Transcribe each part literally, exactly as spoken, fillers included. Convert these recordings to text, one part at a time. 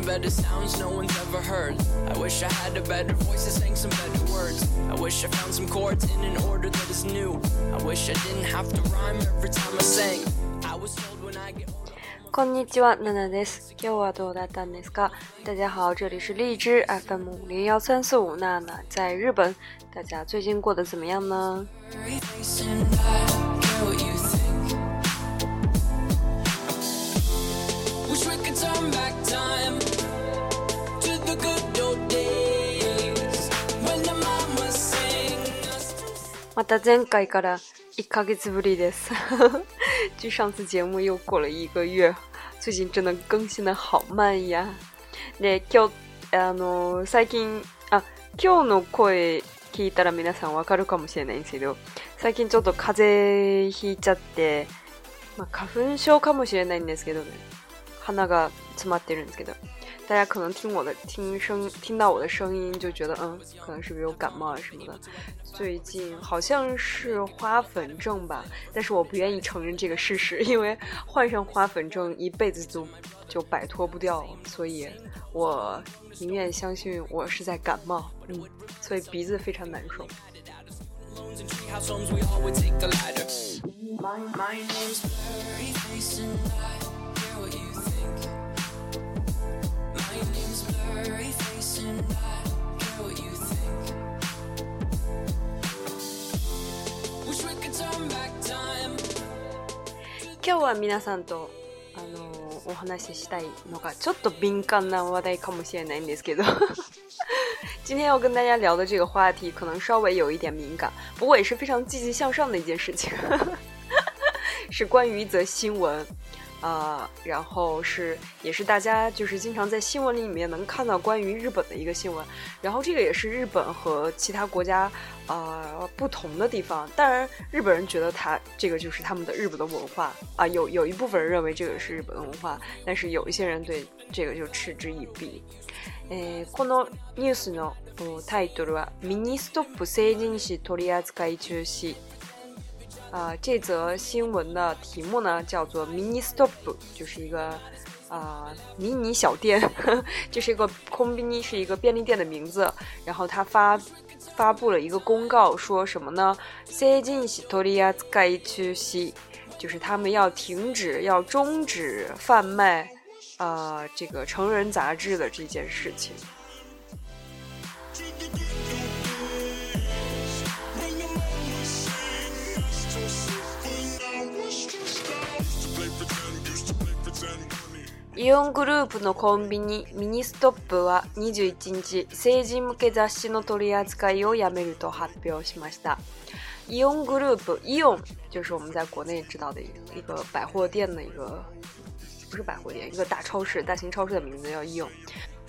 better sounds no one's ever heard. I wish I had a better voice that sang some better words. I wish I found some chords in an order that is new. I wish I didn't have to rhyme every time I sang. I was told when I get older. こんにちは、娜娜です。今日はどうだったんですか？大家好，这里是荔枝 F M 五零一三四五，娜娜在日本，大家最近过得怎么样呢？また前回から一ヶ月ぶりです距上次节目又过了一个月，最近真的更新的好慢呀。で、今日あの最近あ今日の声聞いたら皆さんわかるかもしれないんですけど、最近ちょっと風邪ひいちゃって、まあ花粉症かもしれないんですけどね、鼻が詰まってるんですけど。大家可能听我的听声听到我的声音就觉得嗯，可能是不是有感冒啊什么的。最近好像是花粉症吧，但是我不愿意承认这个事实，因为患上花粉症一辈子就就摆脱不掉，所以我宁愿相信我是在感冒，嗯，所以鼻子非常难受。今日は皆さんとあのお話ししたいのがちょっと敏感な話題かもしれないんですけど今天要跟大家聊的这个话题可能稍微有一点敏感，不过也是非常积极向上的一件事情是关于一则新闻呃，然后是也是大家就是经常在新闻里面能看到关于日本的一个新闻，然后这个也是日本和其他国家呃不同的地方。当然日本人觉得它这个就是他们的日本的文化啊，有有一部分人认为这个是日本的文化，但是有一些人对这个就嗤之以鼻。えー、このニュースのタイトルはミニストップ成人誌取り扱い中止。啊、呃，这则新闻的题目呢叫做 Mini Stop， 就是一个啊、呃、迷你小店，这是一个combini，是一个便利店的名字。然后他发发布了一个公告，说什么呢？成人誌取り扱い中止，就是他们要停止、要终止贩卖呃这个成人杂志的这件事情。イオングループのコンビニミニストップはにじゅういちにち成人向け雑誌の取り扱いをやめると発表しました。イオングループ，イオン就是我们在国内知道的一个百货店的一个，不是百货店，一个大超市，大型超市的名字叫イオン。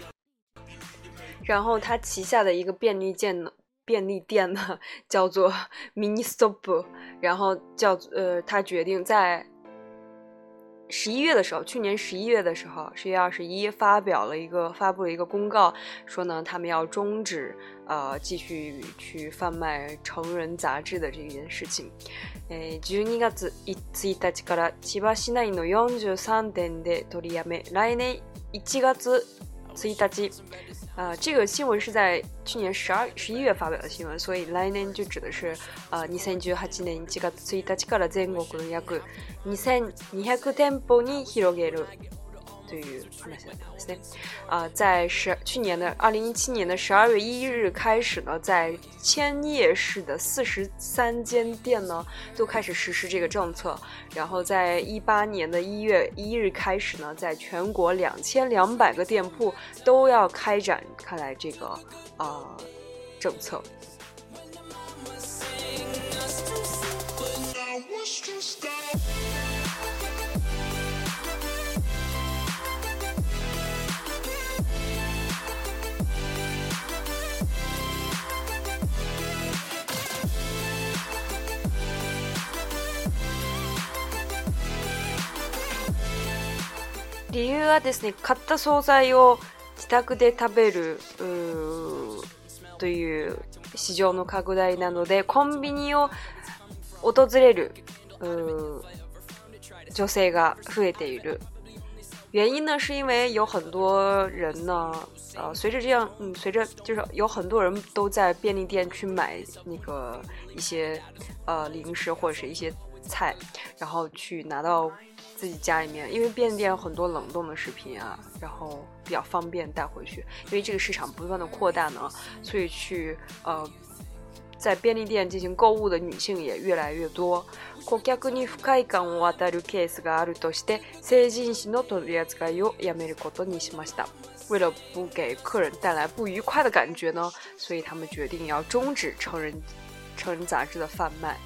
然后它旗下的一个便利店呢，便利店呢叫做 Mini Stop， 然后叫呃，他决定在十一月的时候，去年十一月的时候，十月二十一发表了一个发布了一个公告，说呢他们要终止呃继续去贩卖成人杂志的这件事情。えー、じゅうにがつついたちから千葉市内のよんじゅうさんてんで取りやめ、来年いちがつついたち。呃，这个新闻是在去年十二十一月发表的新闻，所以来年就指的是呃にせんじゅうはちねんいちがつついたちから全国の約にせんにひゃく店舗に広げるという話なんですね。啊、呃，在十去年的二零一七年的十二月一日开始呢，在千叶市的四十三间店呢都开始实施这个政策。然后在一八年的一月一日开始呢，在全国两千两百个店铺都要开展开来这个呃政策。理由はですね、買った惣菜を自宅で食べるという市場の拡大なので、コンビニを訪れる女性が増えている原因呢是因为有很多人呢，呃，随着这样，嗯，随着就是有很多人都在便利店去买那个一些呃零食或者是一些菜，然后去拿到自己家里面，因为便利店有很多冷冻的食品啊，然后比较方便带回去。因为这个市场不断的扩大呢，所以去呃在便利店进行购物的女性也越来越多。顧客に不快感を与えるケースがあるとして成人誌の取り扱いをやめることにしました。为了不给客人带来不愉快的感觉呢，所以他们决定要终止成人成人杂志的贩卖。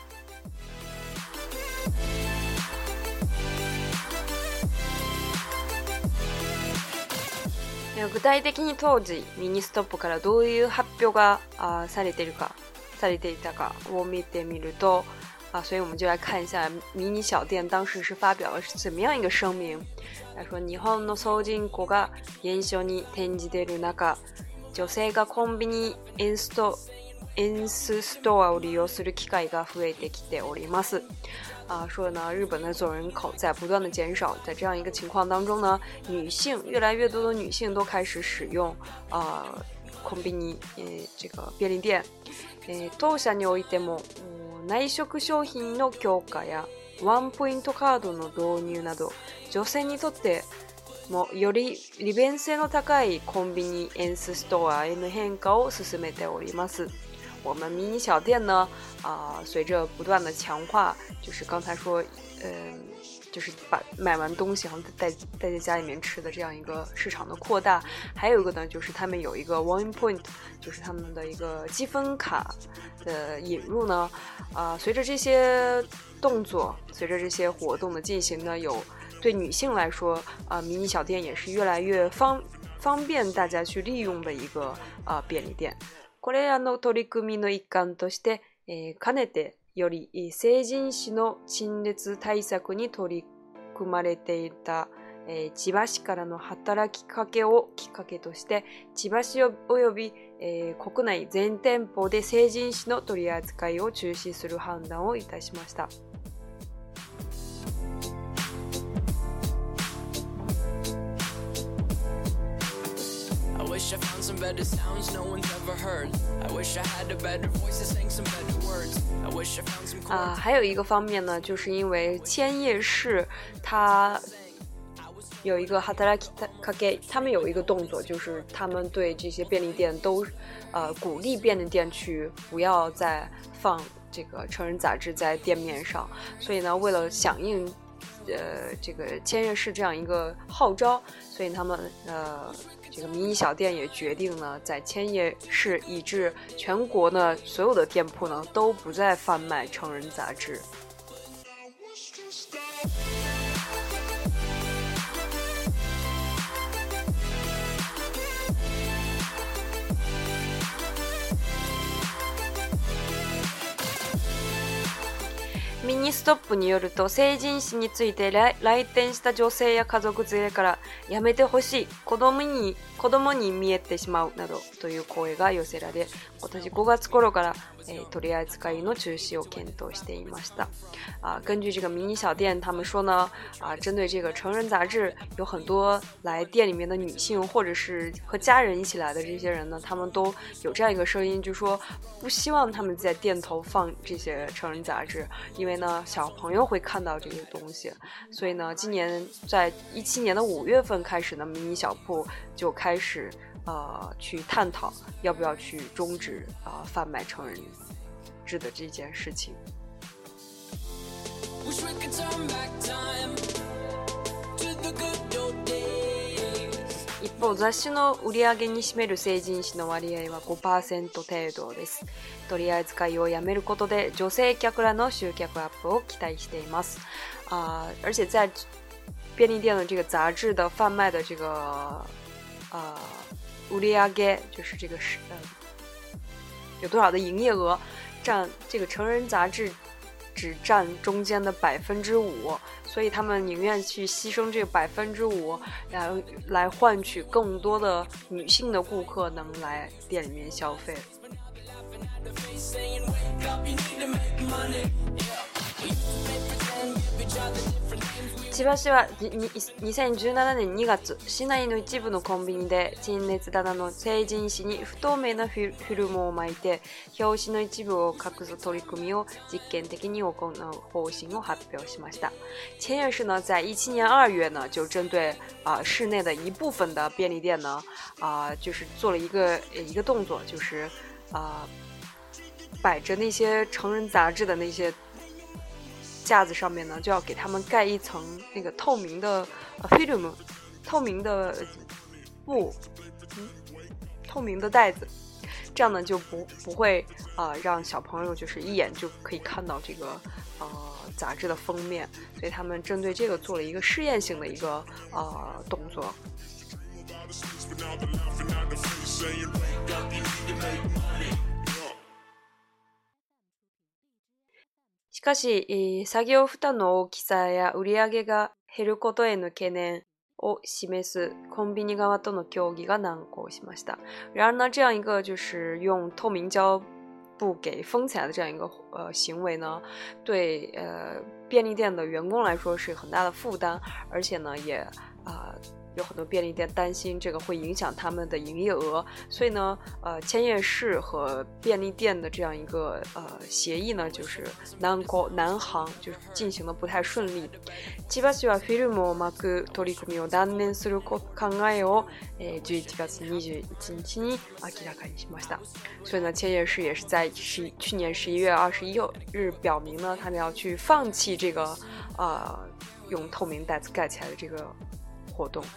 具体的に当時ミニストップからどういう発表がされているかされていたかを見てみると啊，所以我们就来看一下迷你小店当時是發表了怎麼樣一個聲明。他說日本の総人口が減少に転じている中、女性がコンビニエンストエンスストアを利用する機会が増えてきております。啊，说呢，日本的总人口在不断的减少，在这样一个情况当中呢，女性越来越多的女性都开始使用呃コンビニ、えー、这个便利店。えー、当社においても内食商品の強化やワンポイントカードの導入など、女性にとってもより利便性の高いコンビニエンスストアへの変化を進めております。我们迷你小店呢，啊、呃，随着不断的强化，就是刚才说，嗯、呃，就是把买完东西然后带带在家里面吃的这样一个市场的扩大，还有一个呢，就是他们有一个 One Point， 就是他们的一个积分卡的引入呢，啊、呃，随着这些动作，随着这些活动的进行呢，有对女性来说，啊、呃，迷你小店也是越来越方方便大家去利用的一个啊、呃、便利店。これらの取り組みの一環として、えー、かねてより成人誌の陳列対策に取り組まれていた、えー、千葉市からの働きかけをきっかけとして、千葉市および、えー、国内全店舗で成人誌の取り扱いを中止する判断をいたしました。 I wish I found some better sounds no one's ever heard. I wish I had a better voice that sang some better words. I wish I found some chords. 啊，还有一个方面呢，就是因为千叶市它有一个働きかけ，他们有一个动作，就是他们对这些便利店都呃鼓励便利店去不要再放这个成人杂志在店面上，所以呢，为了响应呃这个千叶市这样一个号召，所以他们呃。这个迷你小店也决定呢，在千叶市以至全国呢所有的店铺呢都不再贩卖成人杂志。ミニストップによると、成人誌について 来, 来店した女性や家族連れからやめてほしい、子供に子供に見えてしまうなどという声が寄せられ、今年ごがつ頃から、えー、取り扱いの中止を検討していました。啊，根据这个迷你小店他们说呢，啊，针对这个成人杂志，有很多来店里面的女性或者是和家人一起来的这些人呢，他们都有这样一个声音，就说不希望他们在店头放这些成人杂志，因为呢小朋友会看到这些东西，所以呢今年在一七年的五月份开始呢，迷你小铺就开始呃去探讨要不要去终止啊、呃、贩卖成人志的这件事情。一方、雑誌の売り上げに占める成人誌の割合は ごパーセント 程度です。取り扱いをやめることで女性客らの集客アップを期待しています。啊、呃，而且在便利店的这个杂志的贩卖的这个呃売り上げ，就是这个是呃有多少的营业额，占这个成人杂志只占中间的百分之五，所以他们宁愿去牺牲这个百分之五，然后来换取更多的女性的顾客能来店里面消费。 千葉市はにせんじゅうななねんにがつ、市内の一部のコンビニで陳列棚の成人誌に不透明なフィルムを巻いて表紙の一部を隠す取り組みを実験的に行う方針を発表しました。千叶市呢，在一七年二月呢，就针对啊、呃、市内的一部分的便利店呢，啊、呃、就是做了一个一个动作，就是啊、呃、摆着那些成人杂志的那些架子上面呢，就要给他们盖一层那个透明的呃 film， 透明的布，嗯，透明的袋子，这样呢就不不会啊、呃、让小朋友就是一眼就可以看到这个呃杂志的封面，所以他们针对这个做了一个试验性的一个呃动作。しかし、作業負担の大きさや売上が減ることへの懸念を示すコンビニ側との協議が難航しました。然而呢，这样一个就是用透明胶布给封起来的这样一个呃行为呢，对呃便利店的员工来说是很大的负担，而且呢也啊。呃有很多便利店担心这个会影响他们的营业额，所以呢，呃，千叶市和便利店的这样一个呃协议呢，就是南国南航就是进行的不太顺利。千葉市はフィルムを巻く取り組みを断念する考えを、えー、じゅういちがつにじゅういちにちに明らかにしました。所以呢，千叶市也是在十去年十一月二十一日表明呢，他们要去放弃这个呃用透明袋子盖起来的这个活动。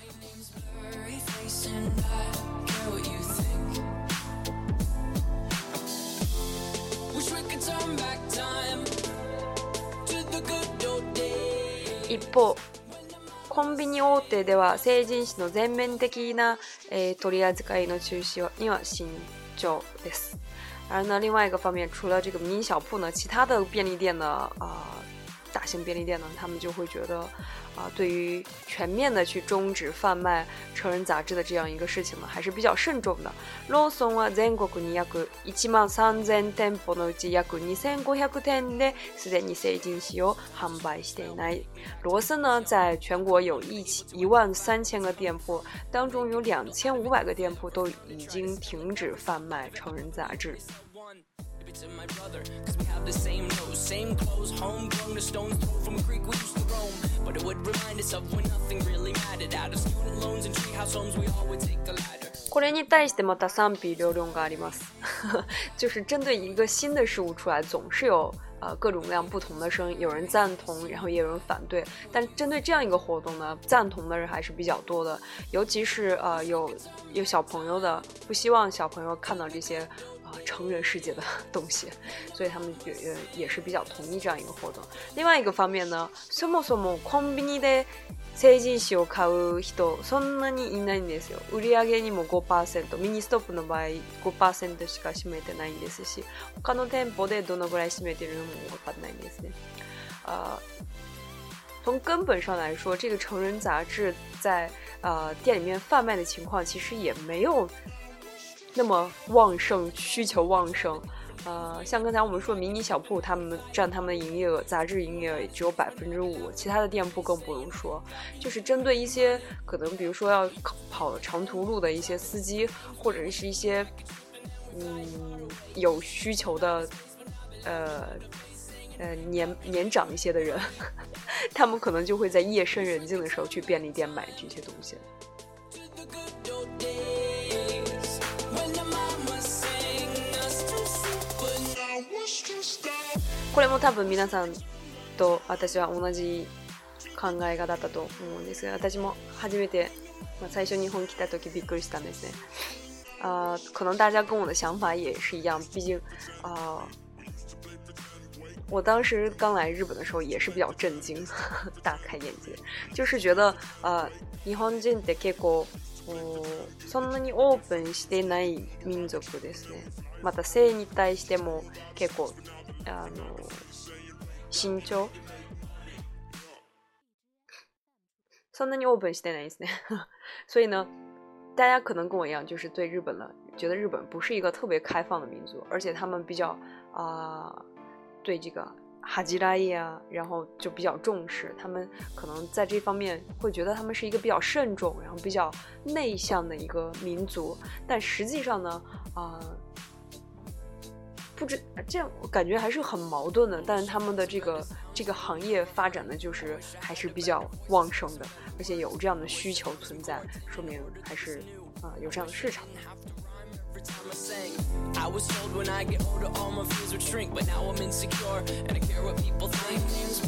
一方、コンビニ大手では成人誌の全面的な、えー、取り扱いの中止には慎重です。而呢，另外一个方面，除了这个迷你小铺呢，其他的便利店呢，啊、呃。大型便利店呢，他们就会觉得啊、呃，对于全面的去终止贩卖成人杂志的这样一个事情呢，还是比较慎重的。ローソンは全国に約いちまんさんぜん店舗のうち約にせんごひゃく店ですでに成人誌を販売していない。罗森呢，在全国有一一万三千个店铺，当中有两千五百个店铺都已经停止贩卖成人杂志。To my brother, cause we have the same nose, same clothes, homegrown, a stone's throw from a creek we used to roam. But it would remind us of when nothing really mattered. Out of student loans and treehouse homes, we all would take a ladder. これに対してまた賛否両論があります。就是针对一个新的事物出来，总是有呃各种各样不同的声音，有人赞同，然后也有人反对。但针对这样一个活动呢，赞同的人还是比较多的，尤其是呃有有小朋友的，不希望小朋友看到这些。成人世界的东西，所以他们也也是比较同意这样一个活动。另外一个方面呢，そもそもコンビニで成人誌を買う人そんなにいないんですよ。売上にも ごパーセント、ミニストップの場合 ごパーセント しか占めてないんですし、他の店舗でどのぐらい占めているのも分かんないんですね。呃从根本上来说，这个成人杂志在呃店里面贩卖的情况其实也没有那么旺盛，需求旺盛。呃，像刚才我们说迷你小铺，他们占他们的营业额，杂志营业额也只有百分之五，其他的店铺更不用说。就是针对一些可能，比如说要跑长途路的一些司机，或者是一些嗯有需求的呃呃年年长一些的人，他们可能就会在夜深人静的时候去便利店买这些东西。これも多分皆さんと私は同じ考え方だったと思うんですが、私も初めて、まあ、最初日本来た時びっくりしたんですね。啊、呃，可能大家跟我的想法也是一样，毕竟啊、呃，我当时刚来日本的时候也是比较震惊，大开眼界，就是觉得呃，日本人って結構そんなにオープンしてない民族ですね。また性に対しても結構あの慎重、そんなにオープンしてないですね。所以呢，大家可能跟我一样，就是对日本了，觉得日本不是一个特别开放的民族，而且他们比较啊、呃、对这个哈吉拉呀，然后就比较重视，他们可能在这方面会觉得他们是一个比较慎重，然后比较内向的一个民族，但实际上呢，啊、呃，不知这样我感觉还是很矛盾的，但是他们的这个这个行业发展的就是还是比较旺盛的，而且有这样的需求存在，说明还是啊、呃、有这样的市场。I was told when I get older all my fears would shrink, but now I'm insecure and I care what people think.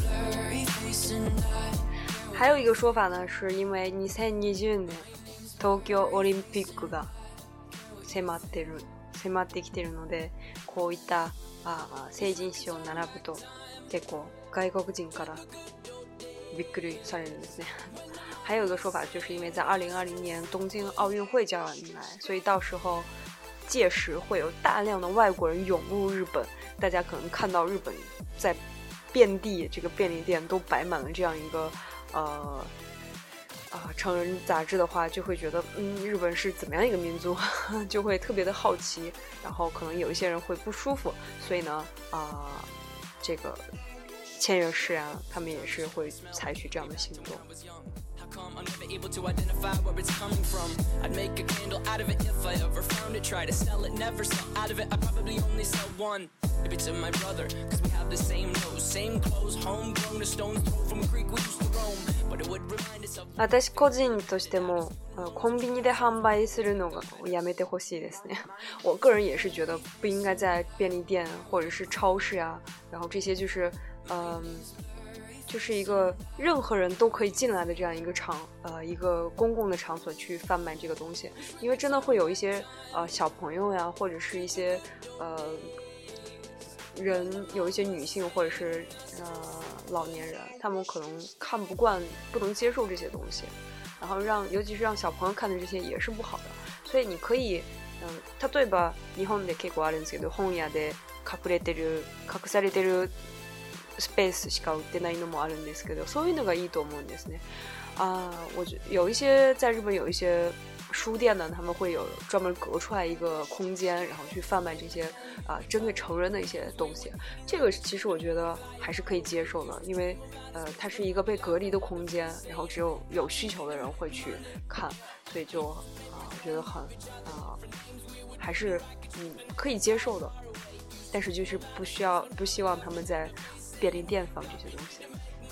还有一个说法呢，是因为にせんにじゅうねん東京オリンピックが迫ってる迫ってきてるので、こういったあ成人式を並ぶと結構外国人からびっくりされるんですね。还有一个说法，就是因为在二零二零年东京奥运会就要迎来，所以到时候。届时会有大量的外国人涌入日本，大家可能看到日本在遍地这个便利店都摆满了这样一个呃啊、呃、成人杂志的话，就会觉得嗯日本是怎么样一个民族，就会特别的好奇，然后可能有一些人会不舒服，所以呢啊、呃、这个签约式啊，他们也是会采取这样的行动。I'm never able to identify where it's coming from. I'd make a candle out of it if I ever found it. Try to sell it, never sell out of it. I probably only sell one. Maybe to my brother, cause we have the same nose, same clothes, homegrown, a stone's throw from a creek we used to roam. But it would remind us of. 私個人としてもコンビニで販売するのがやめてほしいですね。我个人也是觉得不应该在便利店或者是超市啊，然后这些就是嗯。就是一个任何人都可以进来的这样一个场，呃，一个公共的场所去贩卖这个东西，因为真的会有一些呃小朋友呀，或者是一些呃人，有一些女性或者是呃老年人，他们可能看不惯，不能接受这些东西，然后让尤其是让小朋友看的这些也是不好的，所以你可以，嗯、呃，例えば日本で結構あるんですけど、本屋で隠れてる、隠されてる。スペースしか売ってないのもあるんですけど、そういうのがいいと思うんですね。啊，我觉有一些在日本有一些书店呢，他们会有专门隔出来一个空间，然后去贩卖这些啊、呃、针对成人的一些东西。这个其实我觉得还是可以接受的，因为呃它是一个被隔离的空间，然后只有有需求的人会去看，所以就啊、呃、我觉得很啊、呃、还是嗯可以接受的，但是就是不需要不希望他们在便利店放这些东西。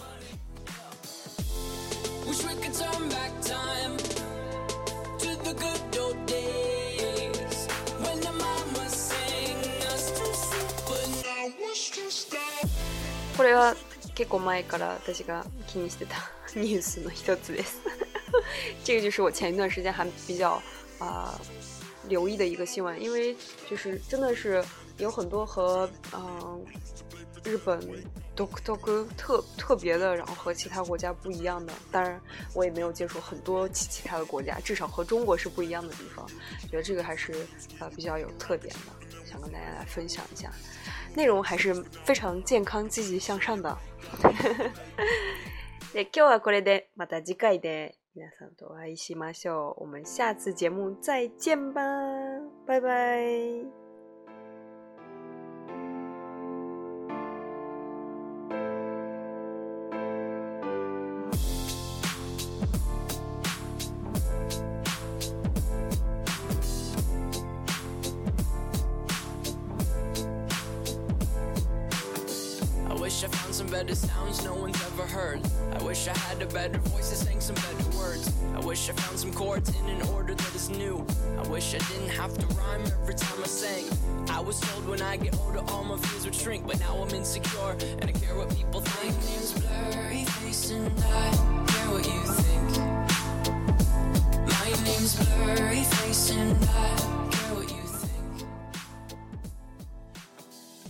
これは結構前から私が気にしてたニュースの一つです。这个就是我前一段时间还比较啊、呃、留意的一个新闻，因为就是真的是有很多和嗯。呃日本独特特特别的，然后和其他国家不一样的，当然我也没有接触很多其其他的国家，至少和中国是不一样的地方，觉得这个还是呃比较有特点的，想跟大家来分享一下，内容还是非常健康积极向上的。で今日はこれでまた次回で皆さんとお会いしましょう。我们下次节目再见吧，拜拜。 I found some better sounds no one's ever heard. I wish I had a better voice that sang some better words. I wish I found some chords in an order that is new. I wish I didn't have to rhyme every time I sang. I was told when I get older all my fears would shrink, but now I'm insecure and I care what people think.